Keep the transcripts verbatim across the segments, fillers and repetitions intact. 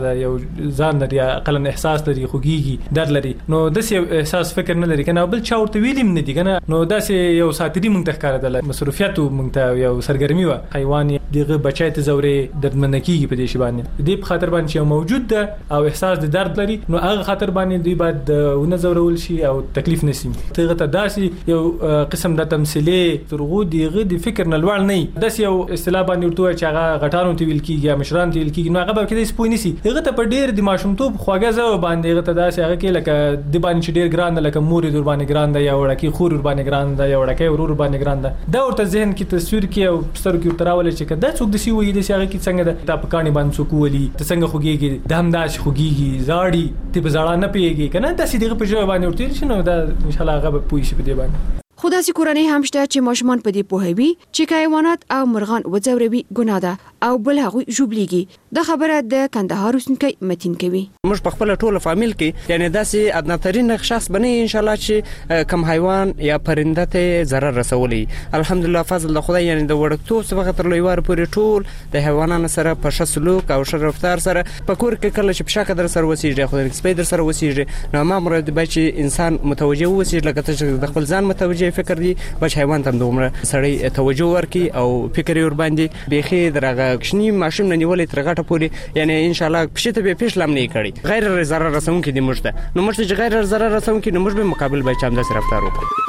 یو ځان لري اقلا احساس لري خوږیږي در لري نو داسې یو احساس فکر نه لري کنه بل چا ورته ویلیم نه دي کنه نو داسې یو ساتري مونږ ته ښکارېدله مصروفیت مونږ ته یو سرګرمي وه حیوان دغه بچی ته زورې دردمنه کېږي په دې شي باندې دې په خاطر باندې چې یو موجود ده او احساس د درد لري نو هغه خاطر باندې دوی باید ونه زورول شي او تکلیف نشي هغه ته داسې یو قسم د تمثیلي ترغو دغه د فکر نه لوړ نه داسې یو اصطلاح باندې ورته چې هغه غټانو ته ویل کېږي یا مشران ته ویل کېږي نو هغه به کېدای سپوی نشي هغه ته په ډېر د ماشومتوب خواږه ځای باندې هغه ته داسې هغه کې لکه د باندې چې ډېر ګران ده لکه مور یې در باندې ګران ده یا وړکې خور ور باندې ګران ده یا وړکې ورور باندې ګران ده دا ورته ذهن کې تصویر کې او سترګو کې تراول چې دا څوک د سی وې د سیاغه کې څنګه ده تا په کاني باندې څوک ولي ته څنګه خوږیږي د همداس خوږیږي زاړي ته په زړه نه پیږي کنه داسې دغه په ژبه باندې ورته شنو دا ان شاء الله هغه به پوي شي په دې باندې خو داسې کورنۍ هم شته چې ماشومان په دې پوهوي چې حیوانات او مرغان وځوروي ګناه ده او بل هغوی ژوبلیږي دا خبره د کندهار اوسېدونکی متین کوي موږ په خپل ټوله فامیل کې یعنی داسې ادناترین شخص بنئ ان شاء الله چې کم حیوان یا پرنده ته ضرر رسولي الحمدلله فضل د خدای یعنی د وړکتوب څخه تر لویوار پورې ټول د حیوانانو سره په ښه سلوک او ښه رفتار سره په کور کې کله چې په شاکه در سره وسیږي خو د سپیډر سره وسیږي نو ما مراد به چې انسان متوجه وسیږي لکه چې د خپل ځان متوجه فکر دی بچ حیوان ته دومره سړی توجه ورکي او فکر یې ور باندې بيخي درغه کښنی ماشوم نه نیولې ترغټه پوری یعنی ان شاء الله پښته به پیش لم نه کړي غیر ضرر رسون کې دی مشته نو مشته چې غیر ضرر رسون کې نو مش به مقابل به چم د رفتار وکړي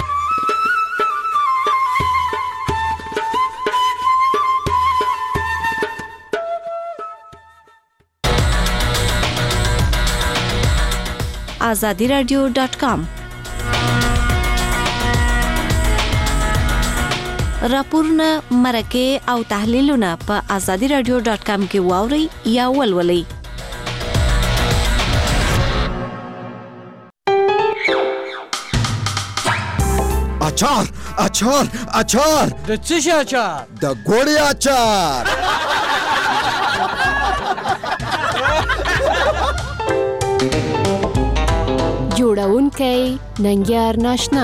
azadi radio dot com راپورونه مرکه او تحلیلونه په azadi radio dot com کې واوري یا ولولئ اچار اچار اچار د څه شي اچار د ګوړې اچار جوړونکی ننګیار ناشنا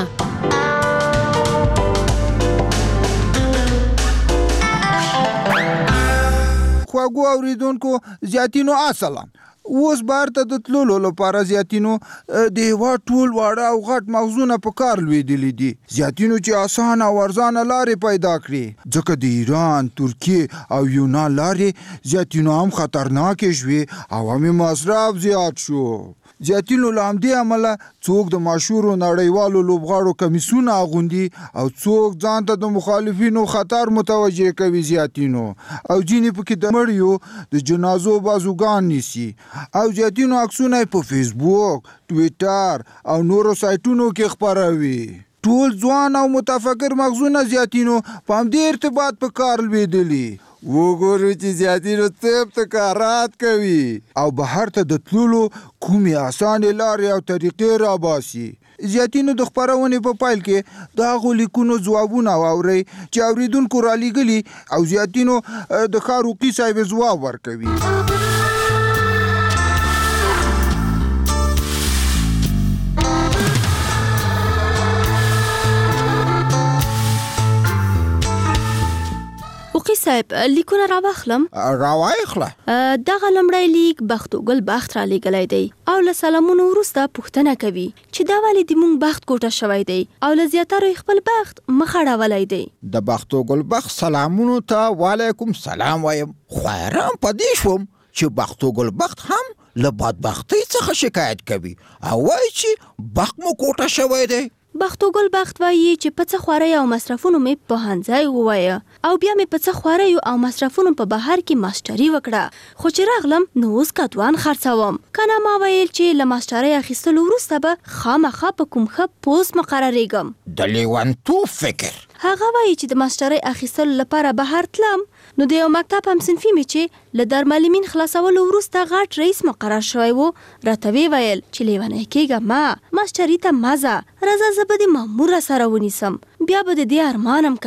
خواږو اوریدونکو زیاتینو السلام اوس بار ته د تللو لپاره زیاتینو د هېواد ټول واړه او غټ مغزونه په کار لوېدلي دي زیاتینو چې اسانه او ارزانه لارې پیدا کړي ځکه د ایران ترکیې او یونان لارې زیاتینو هم خطرناکې شوې او هم مصرف زیات شو زیاتینو له همدې امله څوک د مشهورو نړیوالو لوبغاړو کمیسونه اغوندي او څوک ځان ته د مخالفینو خطر متوجه کوي زیاتینو او ځینې پکې د مړیو د جنازو بازوګان نیسي او زیاتینو عکسونه په فیسبوک ټویټر او نورو سایټونو کې خپروي ټول ځوان او متفکر مغزونه زیاتینو په همدې ارتباط په کار لوېدلي وګورو چې زیاتینو طب تکارات کوي او بهر ته د تللو کومې اسانې لارې او طریقې راباسي زیاتینو د خپرونې په پیل کې د هغو لیکونو ځوابونه واورئ چې اوریدونکو رالیږلي او زیاتینو د خاروقي صاحب ځواب ورکوي صاحب لیکونه راوخلم راوایخله دغه لمړی لیک بختو ګل بخت را لګلای دی او له سلامونو وروسته پوښتنه کوي چې دا ولې د مونږ بخت کوټه شوی دی او له زیاتره خپل بخت مخړولای دی د بختو ګل بخت سلامونو ته وعلیکم سلام وایم خو رام پدې شوم چې بختو ګل بخت هم له بدبختۍ څخه شکایت کوي او وایي چې بخت مو کوټه شوی دی بختو ګل بخت وایي چې په څه خوارۍ او مصرفونو مې په هنځای ووایه او بیا مې په څه خوارۍ او مصرفونو په بهر کې ماسټري وکړه خو چې راغلم نو اوس کتوان خرڅوم کنه ما ویل چې له ماسټرۍ اخیستلو وروسته به خامخا په کوم ښه پوسټ مقرریږم د لیونتوب فکر هغه وایي چې د ماسټرۍ اخیستلو لپاره بهر تلم نو د یو مکتب همصنفي مې چې له درملمین خلاصولو وروسته غټ رئیس مقرر شوی و راته ویې ویل چې لیونی کېږه ما ماسټري ته مه ځه راځه زه به د مامور سره ونیسم بیا به د دې ارمانم کوي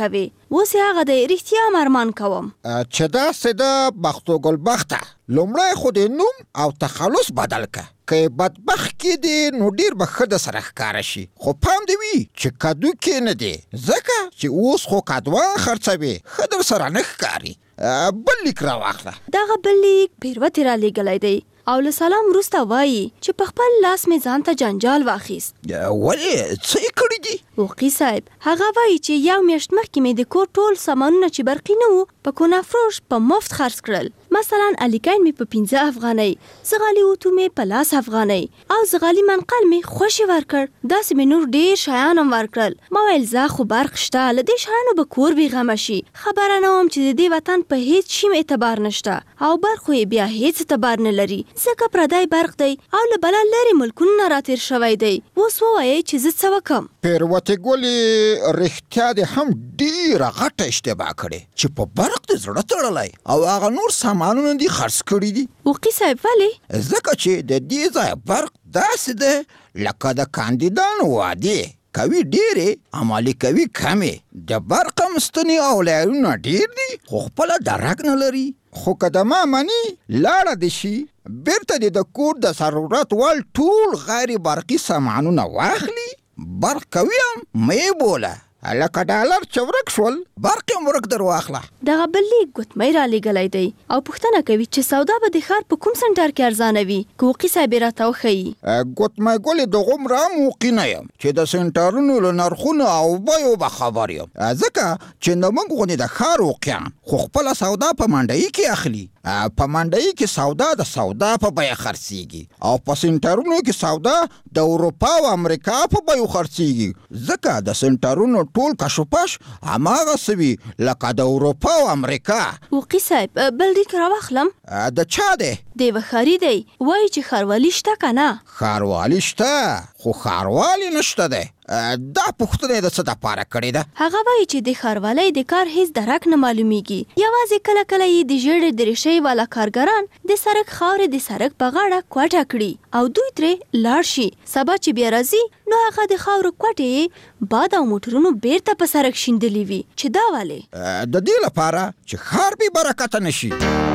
اوس هغه د رښتیا مرمان کوم چې دا سده بختو ګل بخته لومړی خو د نوم او تخلص بدل که که بدبخت کې دی نو ډیر به ښه د سره ښکاره شي خو پام دې وي چې کدو کې نه دی ځکه چې اوس خو کدوان خرڅوي ښه در سره نه ښکاري بل لیک راواخله دغه بل لیک پیروتې رالیږلی دی او له سلام وروسته وایي چې په خپل لاس مې ځان ته جنجال واخیست ولې څه یې کړي دي وقي صاحب هغه وایي چې یو میاشت مخکې مې د کور ټول سامانونه چې برقي نه وو په کونافروش په مفت خرڅ کړل مثلا الیکین مې په پنځه افغانۍ زغالي اوتو مې په لاس افغانۍ او زغالي منقل مې خوشې ورکړ داسې مې نور ډېر شیان هم ورکړل ما ویل زه خو برق شته له دې شیانو به کور بېغمه شي خبره نه وم چې د دې وطن په هیڅ شي اعتبار نشته او برق خو یې بیا هیڅ اعتبار نه لري ځکه پردی برق دی او له بله لرې ملکونو نه راتېر شوی دی اوس ووایئ چې زه څه وکړم پیروتې ګلې رښتیا دې هم ډېره غټه اشتباه کړې چې په برق دې زړه تړلی او هغه نور سامانونه دې خرڅ کړي دي وقي صاحب ولې ځکه چې د دې ځایه برق داسې دی لکه د کاندیدانو وعدې کوي ډېرې عملي کوي کمې د برق هم ستنې او لایرونه ډېر دي خو خپله درک نه لري خو که د ما مني لاړه دې شي بیرته دې د کور د ضرورت وړ ټول غیر برقي سامانونه واخلي برق کوي هم مې بوله لکه ډالر چې ورک شول برق هم ورک در واخله دغه بل لیک ګوتمۍ رالیږلی دی او پوښتنه کوي چې سودا به د ښار په کوم سنټر کې ارزانه وي که وقي صاحب یې راته وښیي ګوتمۍ ګلې د غومره هم وقي نه یم چې د سنټرونو له نرخونو او بیو به خبر یم ځکه چې د موږ غوندې د ښار وقیان خو خپله سودا په منډیي کې اخلي په منډیي کې سودا د سودا په بیه خرڅیږي او په سنټرونو کې سودا د اروپا او امریکا په بیو خرڅیږي ځکه د سنټرونو ټول کشوپش هماغسې وي لکه د اروپا او امریکا وقي صاحب بل لیک راواخلم د چا دی د یوه ښاري دی وایي چې ښاروالي شته که نه ښاروالي شته خو ښاروالي نشته دی دا پوښتنه یې د څه دپاره کړې ده هغه وایي چې د ښاروالۍ د کار هیڅ درک نه معلومیږي یوازې کله کله یې د ژیړې دریشۍ والا کارګران د سړک خاورې د سړک په غاړه کوټه کړي او دوی ترې لاړ شي سبا چې بیا راځي نو هغه د خاورو کوټې یې باد او موټرونو بیرته په سړک شیندلي وي چې دا ولې د دې لپاره چې ښار بې برکته نشي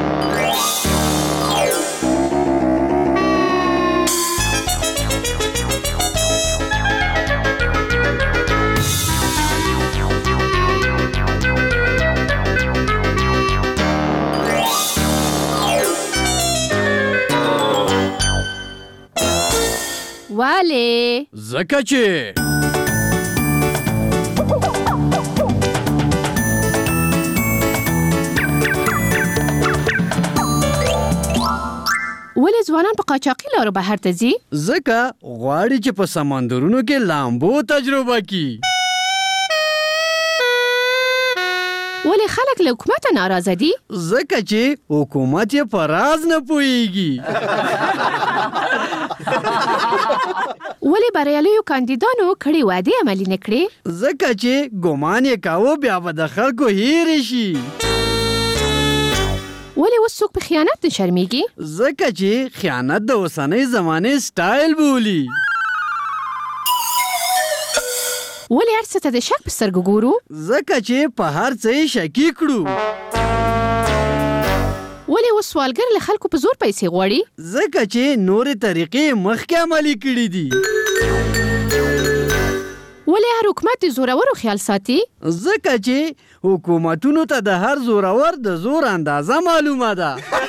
ولې ځکه چې ولې ځوانان په قاچاقي لارو بهر ته ځي ځکه غواړي چې په سمندرونو کې لامبو تجربه کړي ولې خلک له حکومته ناراضه دي ځکه چې حکومت یې په راز نه پوهیږي ولې بریالیو کاندیدانو کړې وعدې عملي نه کړې ځکه چې ګمان یې کاوه بیا به د خلکو هیرې شي ولې اوس څوک په خیانت نه شرمېږي ځکه چې خیانت د اوسنۍ زمانې سټایل بولي ولې هر څه ته د شک په سترګو ګورو ځکه چې په هر څه یې شکي کړو ولې اوس سوالګر له خلکو په زور پیسې غواړي ځکه چې نورې طریقې مخکې عملي کړي دي ولې هر حکومت د زورورو خیال ساتي ځکه چې حکومتونو ته د هر زورور د زور اندازه معلومه ده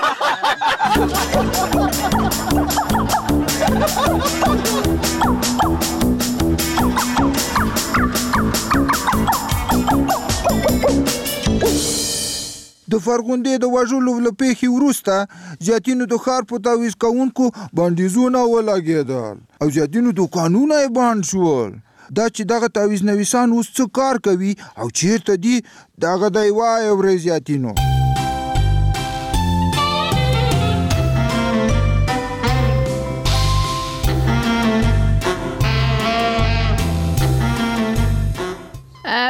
د فرغوندې د وژلو له پیښې وروسته زیاتینو د ښار په تعویض کوونکو بندیزونه ولګېدل او زیاتینو دوکانونه یې بند شول دا چې دغه تعویض نویسان اوس څه کار کوي او چیرته دي دغه دی وایه ورې زیاتینو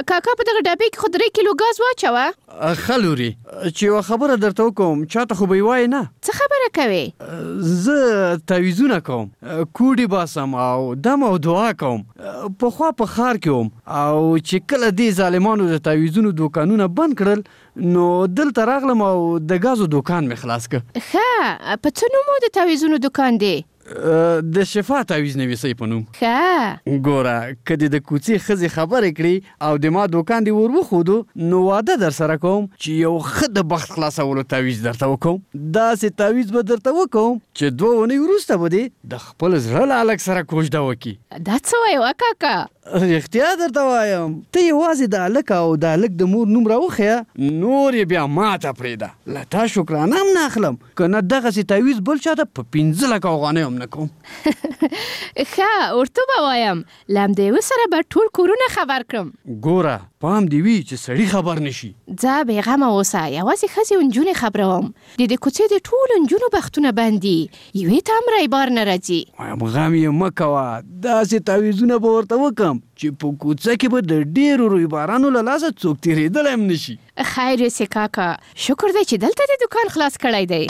کاکا په دغه ډبې کې خو درې کیلو ګاز واچوه. خلوري چې یوه خبره درته وکوم چاته خو به یې وایې نه. څه خبره کوې؟ زه تعویزونه کوم، کوډې باسم او دم او دعا کوم. پخوا په ښار کې وم او چې کله دې ظالمانو د تعویزونو دوکانونه بند کړل نو دلته راغلم او د ګازو دوکان مې خلاص کړ. ښه، په څه نوم و د تعویزونو دوکان دی؟ د شفا تعویز نویسۍ په نوم. ښه، ګوره که دې د کوڅې ښځې خبرې کړي او د ما دوکان دې ور وښودو نو واده در سره کوم چې یو ښه د بخت خلاصولو تعویز درته وکوم. داسې تعویز به درته وکوم چې دوه اونۍ وروسته به دې د خپل زړه له هلک سره کوژده وکړي. دا څه وایې کاکا؟ رښتیا درته وایم، ته یوازې د هلک او د هلک د مور نوم راوښیه، نور یې بیا ماته پرېږده. له تا شکرانه هم نه اخلم، که نه دغسې تعویز بل چاته په پنځه لکه افغانۍ هم نه کوم. ښه، ورته به وایم له همدې یوه سره به ټول کورونه خبر کړم. ګوره پام دې وي چې سړي خبر نشي. ځه بېغمه اوسه، یوازې ښځې او نجونې خبروم. د دې کوڅې د ټولو نجونو بختونه بند دي، یوې ته هم رایبار نه راځي. وایم غم یې مه کوه، داسې تعویزونه به ورته وکم چې په کوڅه کې به د ډېرو رویبارانو له لاسه څوک تېرېدلی هم نشي. خیر یوسې کاکا، شکر دی چې دلته د دوکان خلاص کړی دی.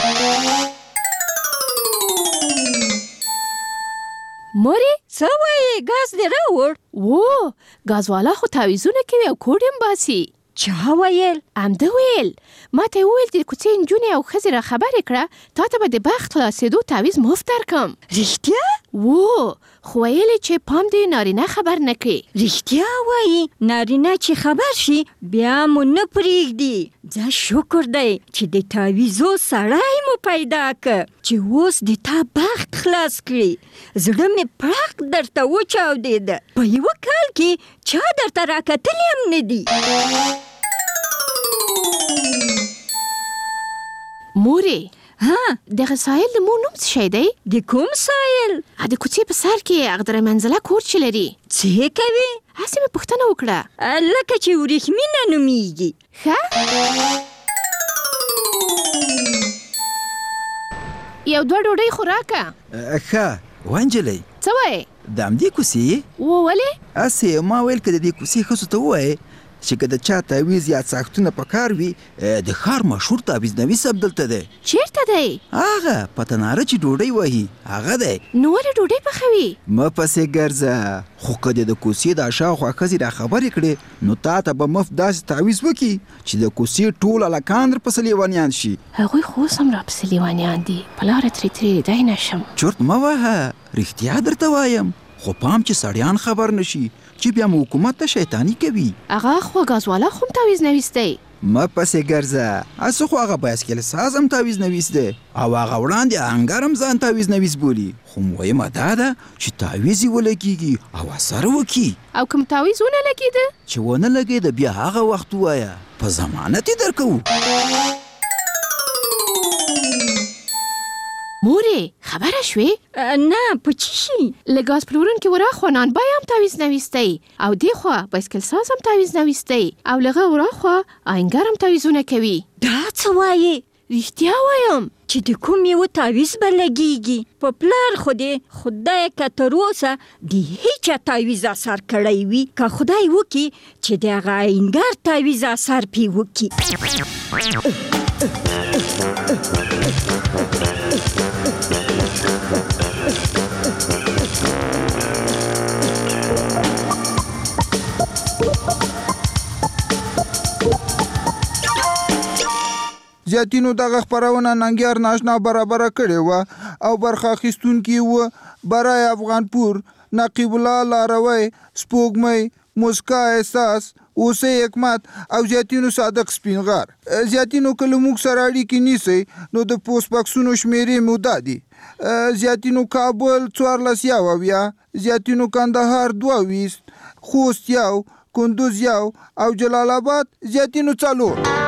مورې څه وایې؟ ګاز دې راوړ؟ و، ګازوالا خو تعویزونه کوي او کوډ هم باسي. چا ویل؟ همده ویل. ما ته یې وویل د کوڅې نجونې او ښځې را خبرې کړه، تا ته به د بخت خلاصېدو تعویز مفت درکړم. رښتیا؟ و، خو ویلې چې پام دې نارینه خبر نه کړي. رښتیا وایي، نارینه چې خبر شي بیا مو نه پرېږدي. ځه شکر دی چې د تعویزو سړی مو پیدا که چې اوس د تا بخت خلاص کړي. زړه مې پړق درته وچاودېده. په یوه کال کې چا درته راکتلی هم نه دي. مورې، ها، دغه سایل د مور نوم څه شی دی؟ د کوم سایل؟ د کوڅې په سر کې هغه درې منزله کور چې لري. څه کوي؟ هسې مې پوښتنه وکړه. لکه چې وریښمینه نومیږي. ښه، یو دوه ډوډۍ خو راکه. ښه وانجلۍ، څه وایې؟ د همدې کوڅې؟ و، ولې؟ هسې ما ویل که د دې کوڅې ښځو ته ووایې چې که د چا تعویز یا ساختونه په کار وي، د ښار مشهور تعویز نویس عبدالته دی. چیرته دی؟ هغه په تناره چې ډوډۍ وهي هغه دی. نو ولې ډوډۍ پخوي؟ مه پسې ګرځه، خو که دې د کوڅې د شاوخوا ښځې را خبرې کړې نو تا ته به مفت داسې تعویز وکړي چې د کوڅې ټول هلکان درپسې لیونیان شي. هغوی خو اوس هم راپسې لیونیان دي، په لاره ترې تېرېدی نشم. چرت مه وهه، رښتیا درته وایم، خو پام چې سړیان خبر نشي چې بیا مو حکومت ته شیطاني کوي. هغه خو ګازوالا خو هم تعویز نویس دی. مه پسې ګرځه، هسې خو هغه بایسکل ساز هم تعویز نویس دی او هغه وړاندې انګر هم ځان تعویز نویس بولي. خو مهمه دا ده چې تعویز یې ولګېږي او اثر وکړي. او کوم تعویز ونه لګېده؟ چې ونه لګېده بیا هغه وخت ووایه، په ضمانت یې درکوو. مورې، خبره شوې؟ نه، په څه شي؟ له ګاز پلورونکي وراخوا نانبای هم تعویز نویس دی او دې خوا بایسکل ساز هم تعویز نویس دی او له هغه وراخوا آهنګر هم تعویزونه کوي. دا څه وایې؟ رښتیا وایم چې د کوم یو تعویز به لګېږي. په پلار خو دې خدای که تر اوسه د هیچا تعویز اثر کړی وي، که خدای وکړي چې د هغه آهنګر تعویز اثر پې وکړي. زیاتینو دغه خپرونه ننګیار ناشنا برابره کړې وه او برخه اخیستونکي وه برای افغانپور، نقیب الله لاروی، سپوږمۍ، موسکا احساس، اوسې حکمت او زیاتینو صادق سپینغار. زیاتینو که له موږ سره اړیکې نیسئ نو د پوسټ بکسونو شمېرې مو دا دي: زیاتینو کابل څوارلس یو اویا، زیاتینو کندهار دوه ویشت، خوست یو، کندوز یو او جلال آباد زیاتینو څلور.